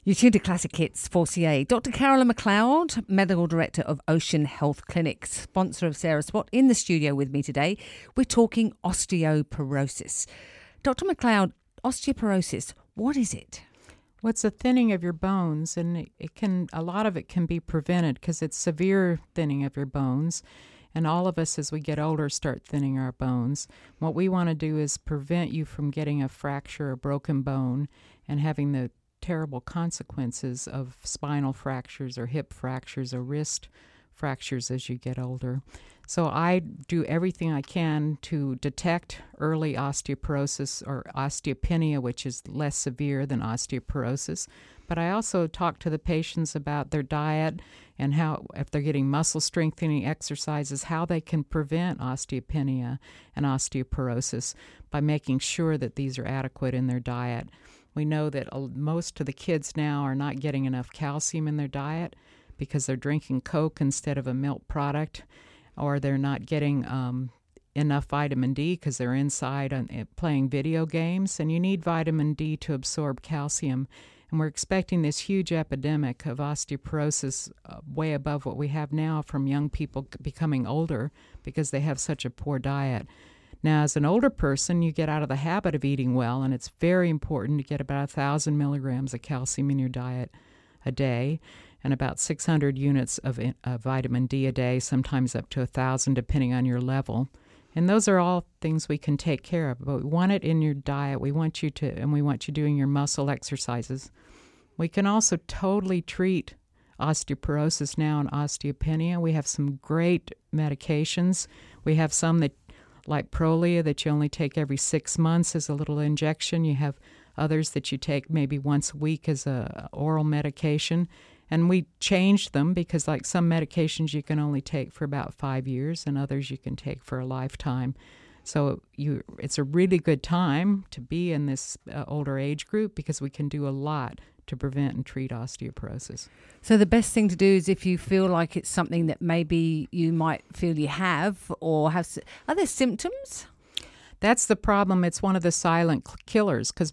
You tuned to Classic Hits 4CA. Dr. Carolyn McLeod, Medical Director of Ocean Health Clinic, sponsor of Sarah Spot, in the studio with me today. We're talking osteoporosis. Dr. McLeod, osteoporosis, what is it? Well, it's a thinning of your bones, and a lot of it can be prevented because it's severe thinning of your bones. And all of us, as we get older, start thinning our bones. What we want to do is prevent you from getting a fracture or broken bone and having the terrible consequences of spinal fractures or hip fractures or wrist fractures as you get older. So I do everything I can to detect early osteoporosis or osteopenia, which is less severe than osteoporosis. But I also talk to the patients about their diet and how, if they're getting muscle strengthening exercises, how they can prevent osteopenia and osteoporosis by making sure that these are adequate in their diet. We know that most of the kids now are not getting enough calcium in their diet because they're drinking Coke instead of a milk product, or they're not getting enough vitamin D because they're inside playing video games, and you need vitamin D to absorb calcium. And we're expecting this huge epidemic of osteoporosis way above what we have now from young people becoming older because they have such a poor diet. Now, as an older person, you get out of the habit of eating well, and it's very important to get about 1,000 milligrams of calcium in your diet a day and about 600 units of vitamin D a day, sometimes up to 1,000 depending on your level. And those are all things we can take care of, but we want it in your diet. We want you doing your muscle exercises. We can also totally treat osteoporosis now and osteopenia. We have some great medications. We have some that, like Prolia, that you only take every 6 months as a little injection. You have others that you take maybe once a week as a oral medication. And we changed them because, like, some medications you can only take for about 5 years and others you can take for a lifetime. So it's a really good time to be in this older age group because we can do a lot to prevent and treat osteoporosis. So the best thing to do is, if you feel like it's something that maybe you might feel you have or have, are there symptoms? That's the problem. It's one of the silent killers because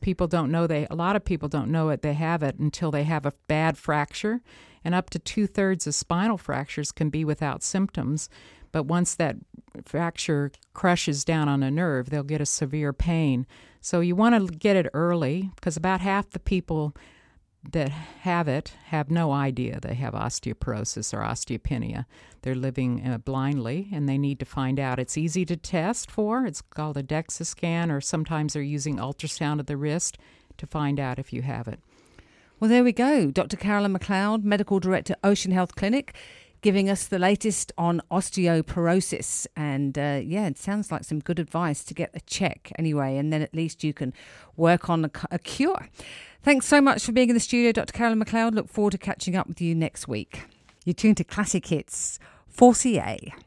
a lot of people don't know they have it until they have a bad fracture. And up to 2/3 of spinal fractures can be without symptoms. But once that fracture crushes down on a nerve, they'll get a severe pain. So you want to get it early because about half the people that have it have no idea they have osteoporosis or osteopenia. They're living blindly, and they need to find out. It's easy to test for. It's called a DEXA scan, or sometimes they're using ultrasound of the wrist to find out if you have it. Well, there we go. Dr. Carolyn McLeod, Medical Director, Ocean Health Clinic, giving us the latest on osteoporosis. And it sounds like some good advice to get a check anyway, and then at least you can work on a cure. Thanks so much for being in the studio, Dr. Carolyn McLeod. Look forward to catching up with you next week. You're tuned to Classic Hits 4CA.